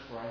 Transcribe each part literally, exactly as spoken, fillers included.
pray.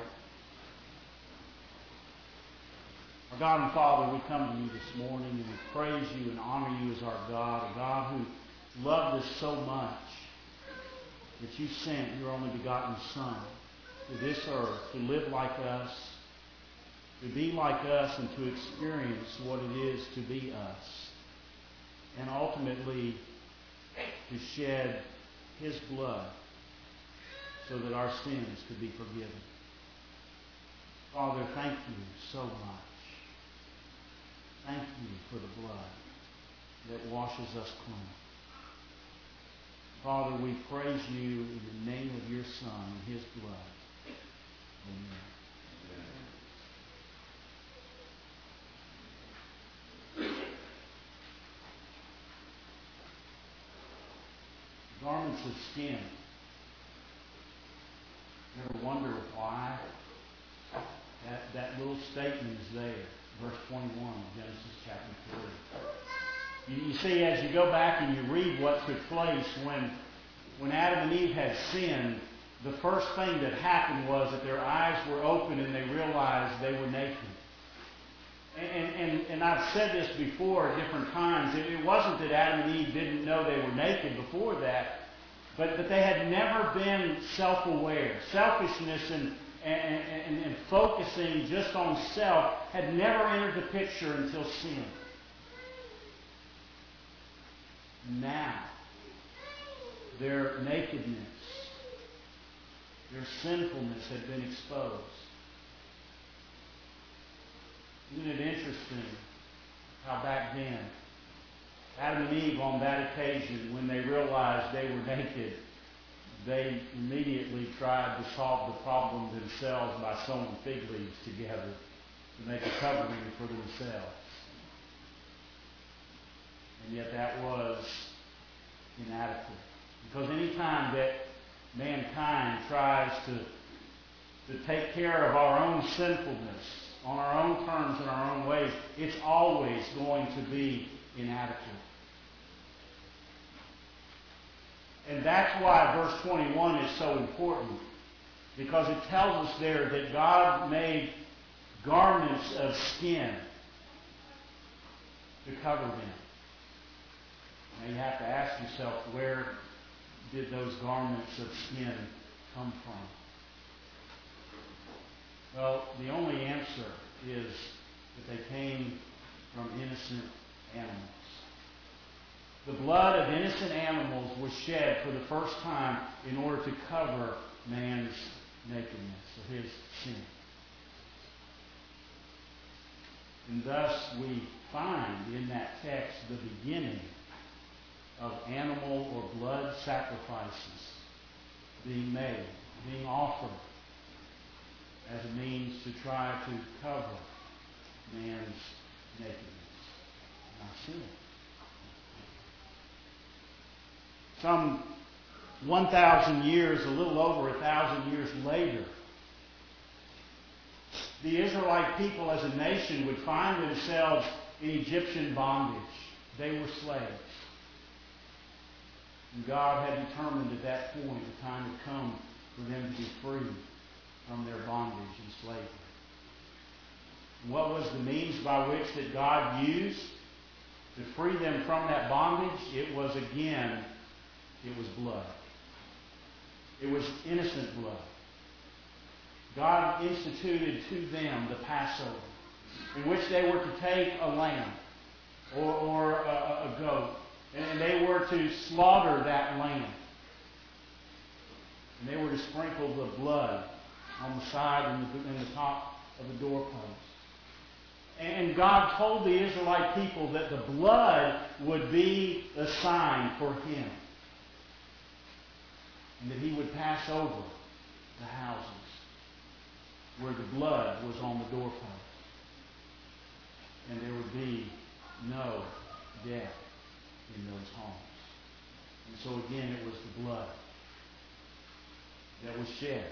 Our God and Father, we come to you this morning and we praise you and honor you as our God, a God who loved us so much that you sent your only begotten Son to this earth to live like us, to be like us, and to experience what it is to be us, and ultimately to shed his blood so that our sins could be forgiven. Father, thank you so much. Thank you for the blood that washes us clean. Father, we praise you in the name of your Son and his blood. Amen. Garments of skin. You ever wonder why that, that little statement is there? Verse twenty-one of Genesis chapter three. You, you see, as you go back and you read what took place when, when Adam and Eve had sinned, the first thing that happened was that their eyes were open and they realized they were naked. And, and, and I've said this before at different times. It, it wasn't that Adam and Eve didn't know they were naked before that, but that they had never been self-aware. Selfishness and, and, and, and focusing just on self had never entered the picture until sin. Now, their nakedness, their sinfulness had been exposed. Isn't it interesting how back then, Adam and Eve on that occasion, when they realized they were naked, they immediately tried to solve the problem themselves by sewing fig leaves together to make a covering for themselves. And yet that was inadequate. Because any time that mankind tries to, to take care of our own sinfulness, on our own terms and our own ways, it's always going to be inadequate. And that's why verse twenty-one is so important, because it tells us there that God made garments of skin to cover them. Now you have to ask yourself, where did those garments of skin come from? Well, the only answer is that they came from innocent animals. The blood of innocent animals was shed for the first time in order to cover man's nakedness, or his sin. And thus we find in that text the beginning of animal or blood sacrifices being made, being offered as a means to try to cover man's nakedness and our sin. Some one thousand years, a little over one thousand years later, the Israelite people as a nation would find themselves in Egyptian bondage. They were slaves. And God had determined at that point the time had come for them to be free from their bondage and slavery. And what was the means by which that God used to free them from that bondage? It was, again, it was blood. It was innocent blood. God instituted to them the Passover, in which they were to take a lamb or, or a, a goat, and they were to slaughter that lamb. And they were to sprinkle the blood on the side and the, and the top of the doorpost. And God told the Israelite people that the blood would be a sign for him, and that he would pass over the houses where the blood was on the doorpost, and there would be no death in those homes. And so again, it was the blood that was shed,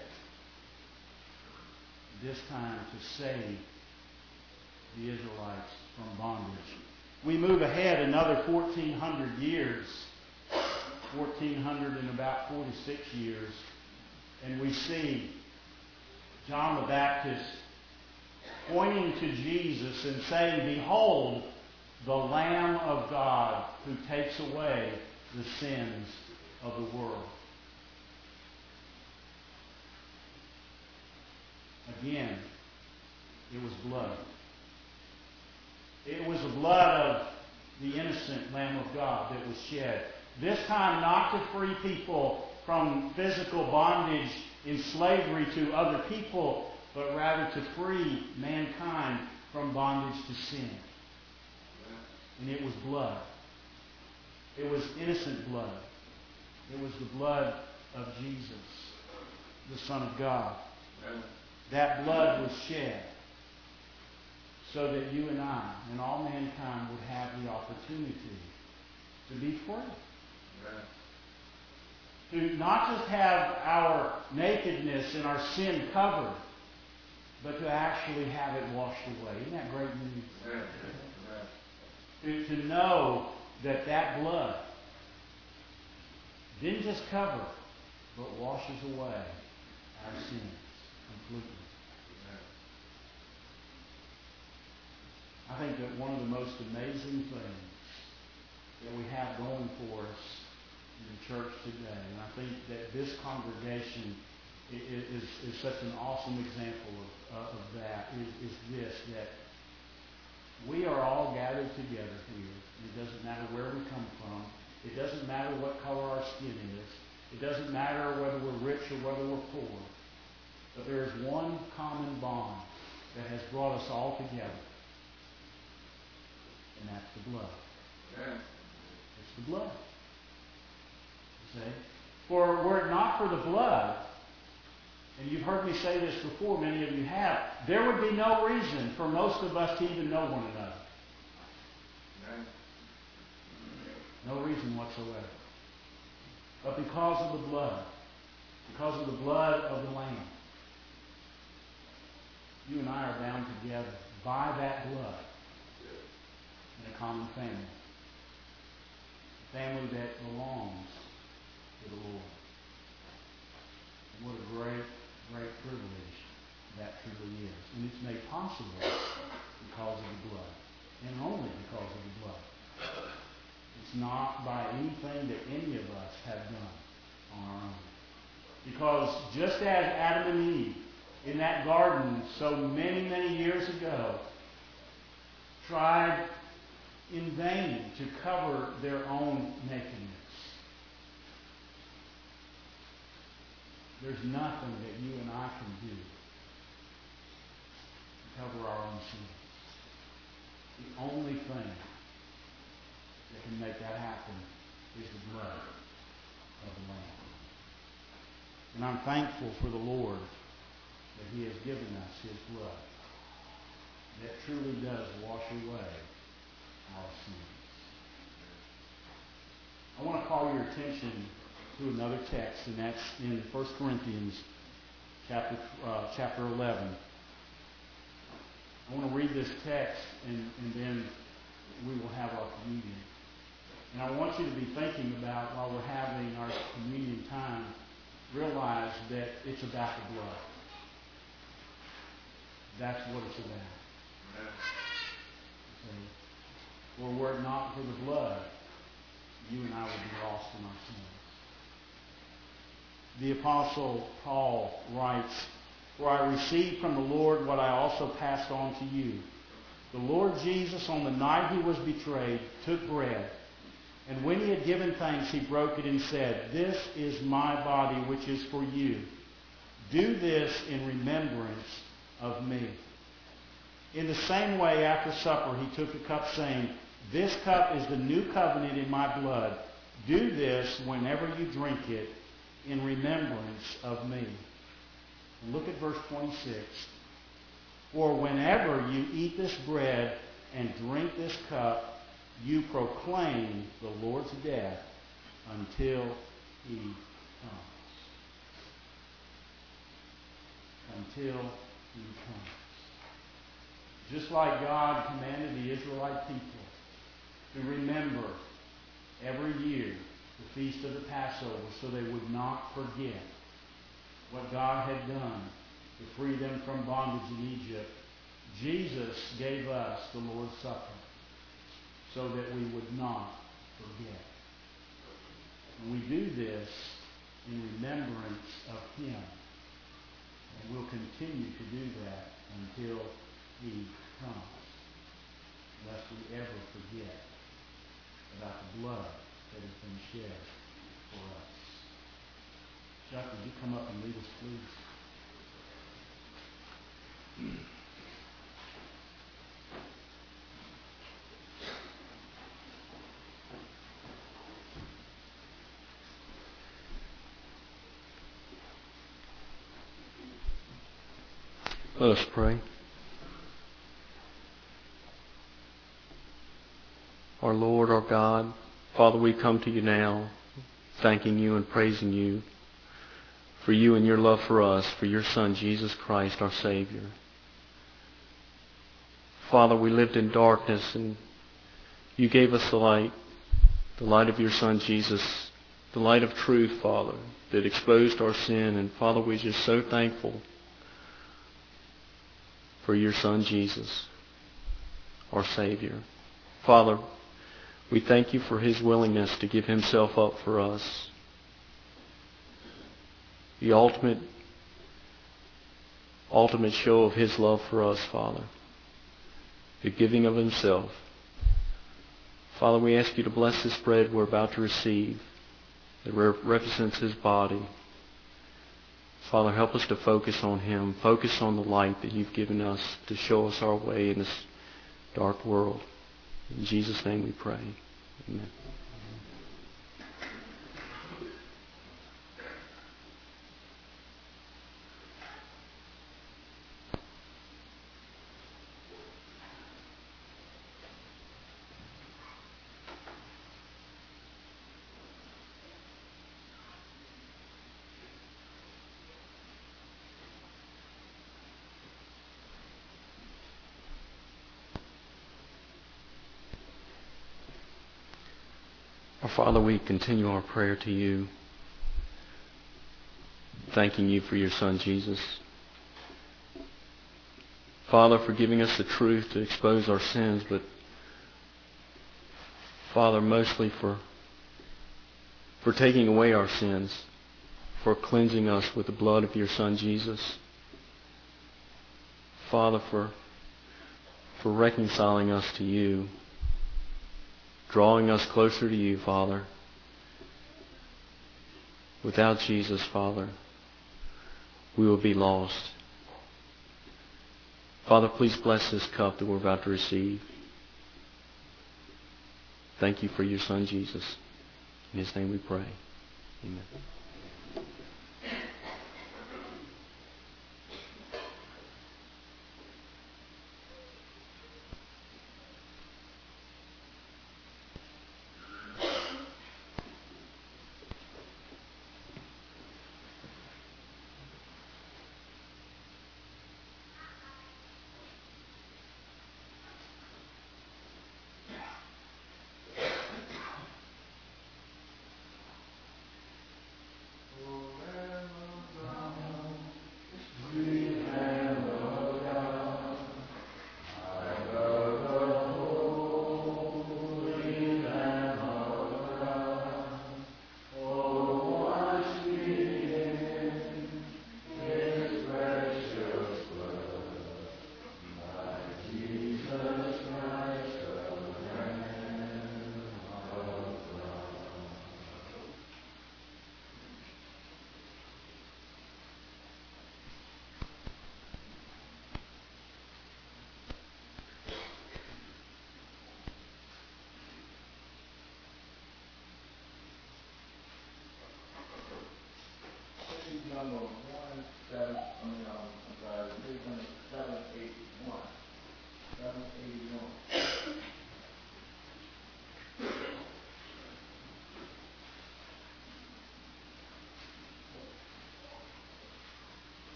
this time to save the Israelites from bondage. We move ahead another fourteen hundred years, fourteen hundred and about forty-six years, and we see John the Baptist pointing to Jesus and saying, "Behold, the Lamb of God who takes away the sins of the world." Again, it was blood. It was the blood of the innocent Lamb of God that was shed. This time not to free people from physical bondage in slavery to other people, but rather to free mankind from bondage to sin. And it was blood. It was innocent blood. It was the blood of Jesus, the Son of God. That blood was shed so that you and I and all mankind would have the opportunity to be free. To not just have our nakedness and our sin covered, but to actually have it washed away. Isn't that great news? To, to know that that blood didn't just cover, but washes away our sins completely. I think that one of the most amazing things that we have going for us in the church today, and I think that this congregation is, is, is such an awesome example of, uh, of that, is, is this, that we are all gathered together here. It doesn't matter where we come from. It doesn't matter what color our skin is. It doesn't matter whether we're rich or whether we're poor. But there is one common bond that has brought us all together. And that's the blood. Yeah. It's the blood. You see? For were it not for the blood, and you've heard me say this before, many of you have, there would be no reason for most of us to even know one another. Yeah. No reason whatsoever. But because of the blood, because of the blood of the Lamb, you and I are bound together by that blood in a common family. A family that belongs to the Lord. And what a great, great privilege that truly is. And it's made possible because of the blood. And only because of the blood. It's not by anything that any of us have done on our own. Because just as Adam and Eve in that garden so many, many years ago tried in vain to cover their own nakedness, there's nothing that you and I can do to cover our own sins. The only thing that can make that happen is the blood of the Lamb. And I'm thankful for the Lord that He has given us His blood that truly does wash away our sins. I want to call your attention to another text, and that's in First Corinthians chapter uh, chapter eleven. I want to read this text, and, and then we will have our communion. And I want you to be thinking about, while we're having our communion time, realize that it's about the blood. That's what it's about. Okay. For were it not for the blood, you and I would be lost in our sins. The Apostle Paul writes, "For I received from the Lord what I also passed on to you. The Lord Jesus, on the night He was betrayed, took bread. And when He had given thanks, He broke it and said, 'This is my body, which is for you. Do this in remembrance of me.' In the same way, after supper, He took the cup, saying, 'This cup is the new covenant in my blood. Do this whenever you drink it in remembrance of me.'" And look at verse twenty-six. "For whenever you eat this bread and drink this cup, you proclaim the Lord's death until He comes." Until He comes. Just like God commanded the Israelite people to remember every year the feast of the Passover so they would not forget what God had done to free them from bondage in Egypt, Jesus gave us the Lord's Supper so that we would not forget. And we do this in remembrance of Him. And we'll continue to do that until He comes, lest we ever forget about the blood that has been shed for us. Chuck, would you come up and lead us, please? Let us pray. Our Lord, our God, Father, we come to you now, thanking you and praising you for you and your love for us, for your Son, Jesus Christ, our Savior. Father, we lived in darkness, and you gave us the light, the light of your Son, Jesus, the light of truth, Father, that exposed our sin. And Father, we're just so thankful for your Son, Jesus, our Savior. Father, we thank you for his willingness to give himself up for us. The ultimate, ultimate show of his love for us, Father. The giving of himself. Father, we ask you to bless this bread we're about to receive that represents his body. Father, help us to focus on him. Focus on the light that you've given us to show us our way in this dark world. In Jesus' name we pray. Amen. Our Father, we continue our prayer to you, thanking you for your Son, Jesus. Father, for giving us the truth to expose our sins, but Father, mostly for, for taking away our sins, for cleansing us with the blood of your Son, Jesus. Father, for, for reconciling us to you, drawing us closer to you, Father. Without Jesus, Father, we will be lost. Father, please bless this cup that we're about to receive. Thank you for your Son, Jesus. In his name we pray. Amen.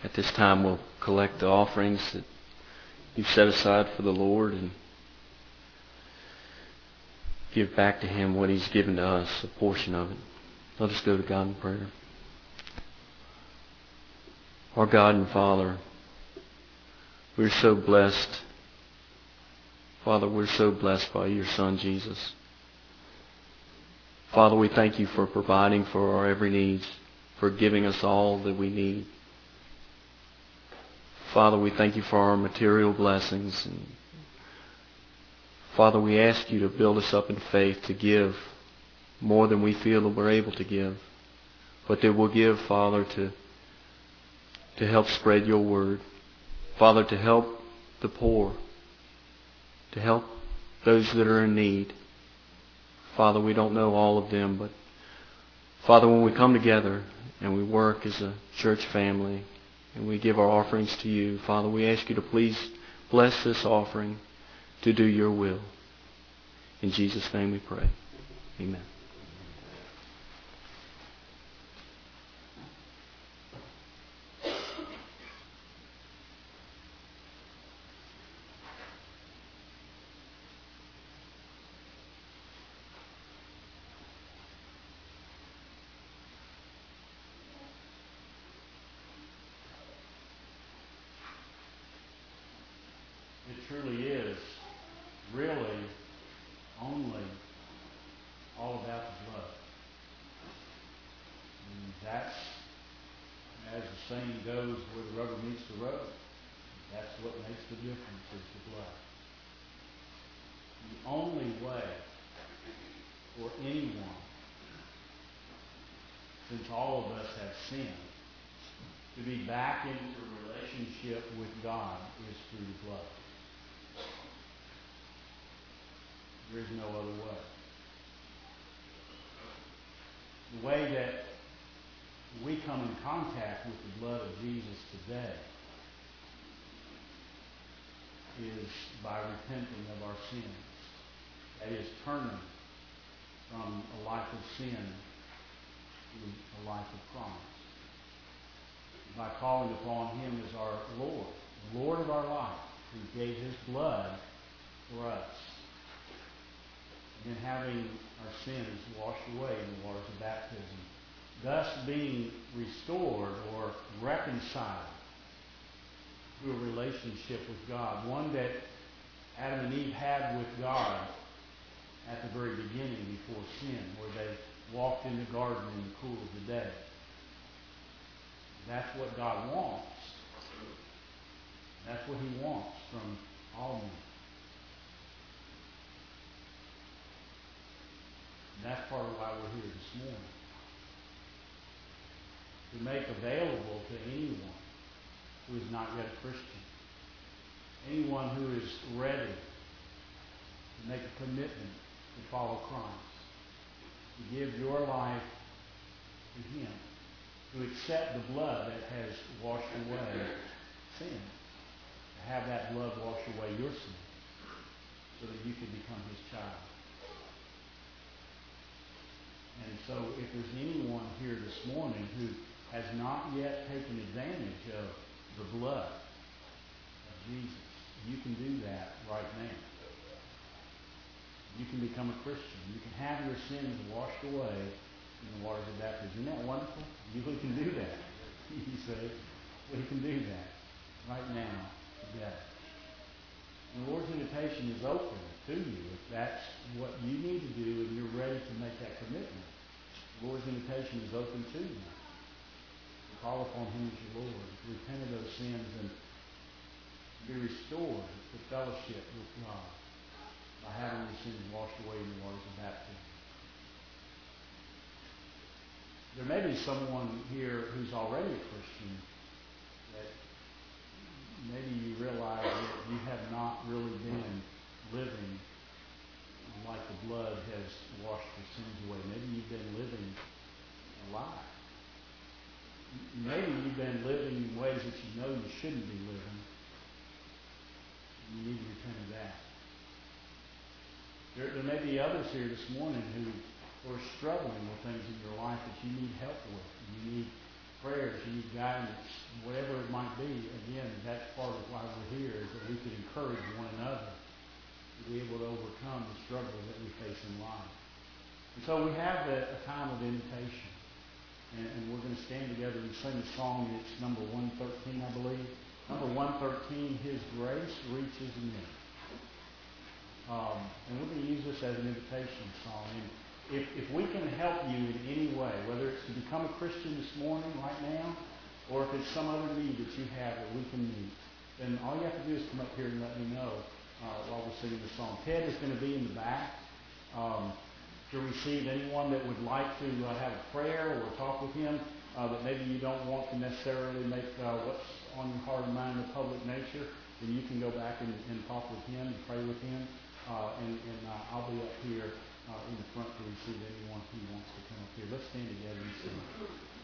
at this time we'll collect the offerings that you've set aside for the Lord and give back to Him what He's given to us, a portion of it. Let us go to God in prayer. Our God and Father, we're so blessed. Father, we're so blessed by your Son, Jesus. Father, we thank you for providing for our every need, for giving us all that we need. Father, we thank you for our material blessings. And Father, we ask you to build us up in faith to give more than we feel that we're able to give, but that we'll give, Father, to, to help spread your word. Father, to help the poor, to help those that are in need. Father, we don't know all of them, but Father, when we come together and we work as a church family and we give our offerings to you, Father, we ask you to please bless this offering to do your will. In Jesus' name we pray. Amen. It truly is really only all about the blood. And that's, as the saying goes, where the rubber meets the road. That's what makes the difference is the blood. The only way for anyone, since all of us have sinned, to be back into a relationship with God is through the blood. There is no other way. The way that we come in contact with the blood of Jesus today is by repenting of our sins. That is, turning from a life of sin to a life of promise. By calling upon Him as our Lord, the Lord of our life, who gave His blood for us. And having our sins washed away in the waters of baptism, thus being restored or reconciled to a relationship with God, one that Adam and Eve had with God at the very beginning before sin, where they walked in the garden in the cool of the day. That's what God wants. That's what He wants from all men. And that's part of why we're here this morning. To make available to anyone who is not yet a Christian, anyone who is ready to make a commitment to follow Christ, to give your life to Him, to accept the blood that has washed away sin, to have that blood wash away your sin, so that you can become His child. And so if there's anyone here this morning who has not yet taken advantage of the blood of Jesus, you can do that right now. You can become a Christian. You can have your sins washed away in the waters of baptism. Isn't that wonderful? You can do that. You say, we can do that right now, today. And the Lord's invitation is open to you if that's what you need to do and you're ready to make that commitment. The Lord's invitation is open to you. To call upon Him as your Lord, to repent of those sins and be restored to fellowship with God by having your sins washed away in the waters of baptism. There may be someone here who's already a Christian that maybe you realize that you have not really been living like the blood has washed your sins away. Maybe you've been living a lie. Maybe you've been living in ways that you know you shouldn't be living. You need to repent of that. There, there may be others here this morning who are struggling with things in your life that you need help with. You need prayers, you need guidance, whatever it might be, again, that's part of why we're here, is that we can encourage one another to be able to overcome the struggle that we face in life. And so we have a, a time of invitation. And, and we're going to stand together and sing a song. It's number one thirteen, I believe. Number one thirteen, His Grace Reaches Me. Um, and we're going to use this as an invitation song. And if, if we can help you in any way, whether it's to become a Christian this morning, right now, or if it's some other need that you have that we can meet, then all you have to do is come up here and let me know uh, while we're singing the song. Ted is going to be in the back um, to receive anyone that would like to uh, have a prayer or talk with him, uh, that maybe you don't want to necessarily make uh, what's on your heart and mind of public nature, then you can go back and, and talk with him and pray with him. Uh, and and uh, I'll be up here uh, in the front to receive anyone who wants to come up here. Let's stand together and sing.